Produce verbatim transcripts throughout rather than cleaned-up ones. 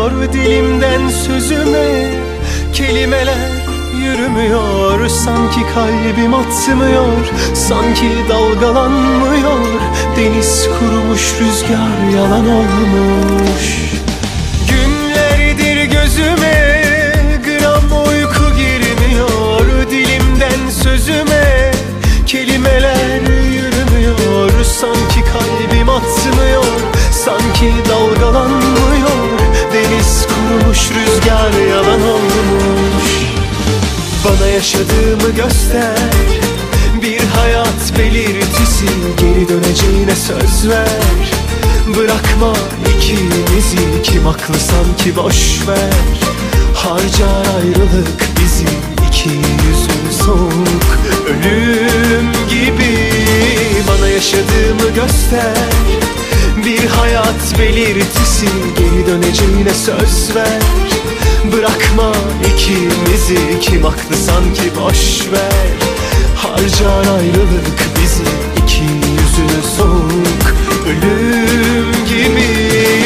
gelmiyor dilimden sözüme. Kelimeler yürümüyor, sanki kalbim atmıyor, sanki dalgalanmıyor. Deniz kurumuş, rüzgar yalan olmuş. Günlerdir gözüme gram uyku girmiyor dilimden sözüme. Kelimeler yürümüyor, sanki kalbim atmıyor, sanki dalgalanmıyor. Deniz kurumuş, rüzgar yalan olmuş. Bana yaşadığımı göster, bir hayat belirtisi. Geri döneceğine söz ver, bırakma ikimizi. Kim haklı sanki boşver, harcar ayrılık bizi. İki yüzün soğuk, ölüm gibi. Bana yaşadığımı göster, bir hayat belirtisi. Geri döneceğine söz ver, bırakma ikimizi. Kim haklı sanki boşver, harcar ayrılık bizi. İki yüzün soğuk, ölüm gibi.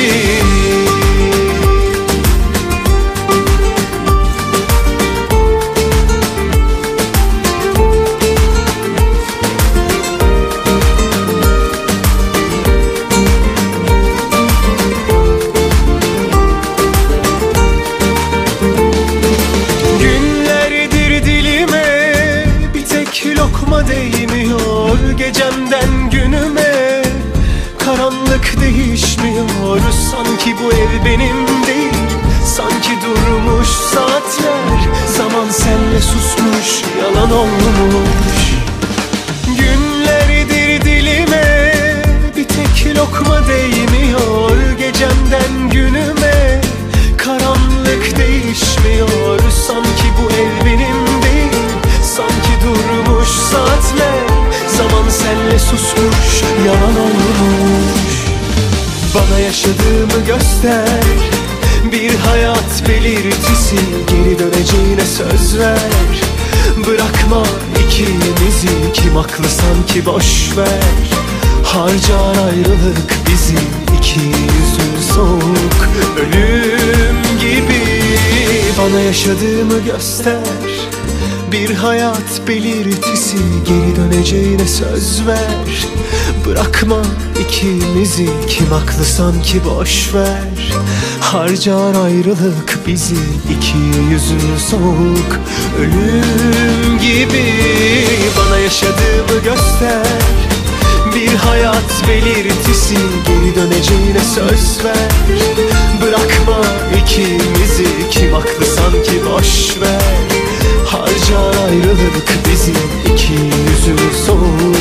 Lokma değmiyor gecemden günüme. Karanlık değişmiyor, sanki bu ev benim değil. Sanki durmuş saatler, zaman senle susmuş, yalan olmuş. Günlerdir dilime bir tek lokma değmiyor gecemden günüme. Karanlık değişmiyor, sanki bu ev benim değil. Sanki durmuş saatler, zaman senle susmuş, yalan olmuş. Bana yaşadığımı göster, bir hayat belirtisi. Geri döneceğine söz ver, bırakma ikimizi. Kim haklı sanki boşver, harcar ayrılık bizi. İki yüzün soğuk, ölüm gibi. Bana yaşadığımı göster, bir hayat belirtisi. Geri döneceğine söz ver, bırakma ikimizi. Kim haklı sanki boşver, harcar ayrılık bizi. İki yüzün soğuk, ölüm gibi. Bana yaşadığımı göster, bir hayat belirtisi. Geri döneceğine söz ver, bırakma ikimizi. Kim haklı sanki boşver, harcar ayrılık bizi. İki yüzün soğuk,